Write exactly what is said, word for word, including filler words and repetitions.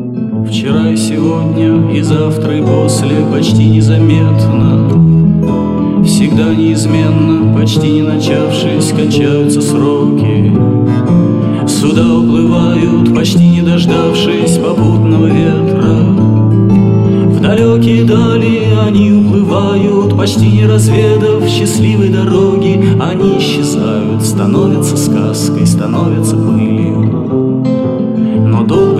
Вчера и сегодня, и завтра, и после почти незаметно, всегда неизменно, почти не начавшись, кончаются сроки. Суда уплывают, почти не дождавшись попутного ветра. В далекие дали они уплывают, почти не разведав счастливой дороги. Они исчезают, становятся сказкой, становятся пылью. Но долго